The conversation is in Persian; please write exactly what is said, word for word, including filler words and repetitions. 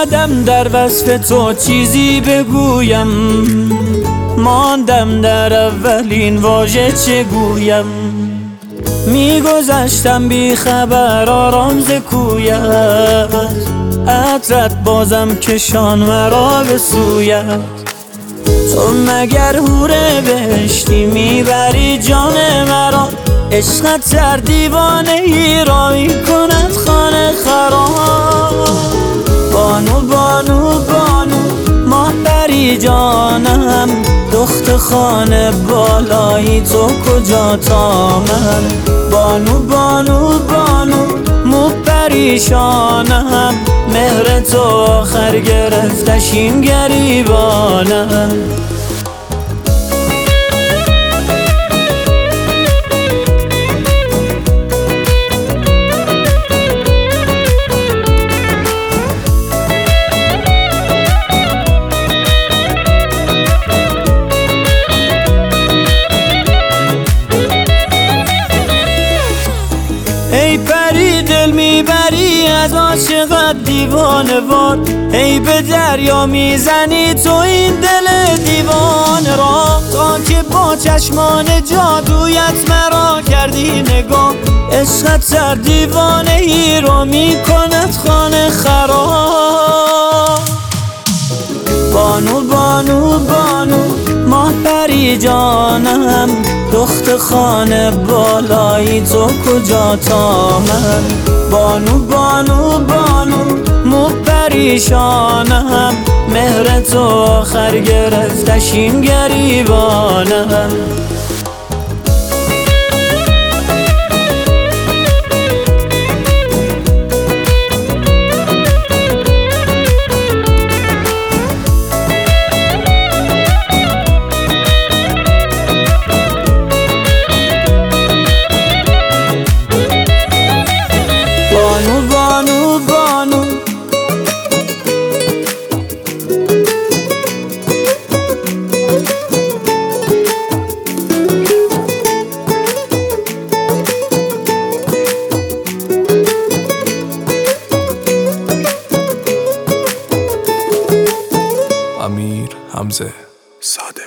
یادم در وصف تو چیزی بگویم، ماندم در اولین واژه چه گویم. میگذشتم بی خبر آرام ز کویت، عطرت بازم کشان مرا به سویت. تو مگر حور بهشتی میبری جان مرا، عشقت در دیوانه ای را کند خانه خراب. بانو بانو بانو ماه پری جانم، دخت خانه بالایی تو کجا تا من. بانو بانو بانو مو پریشانم، مهر تو آخر گرفتشیم گریبانم. ای پری دل میبری از عاشقت دیوانه وار، ای به دریا میزنی تو این دل دیوانه را. تا که با چشمان جادویت مرا کردی نگاه، عشقت در دیوانه ای رو میکند خانه خراب. بانو بانو بانو ماه پری جانم، دخت خانه بالایی تو کجا تا من. بانو بانو بانو مو پریشانم، مهر تو آخر گرفتشیم گریبانم. بانو بانو بانو امیر حمزه صادق.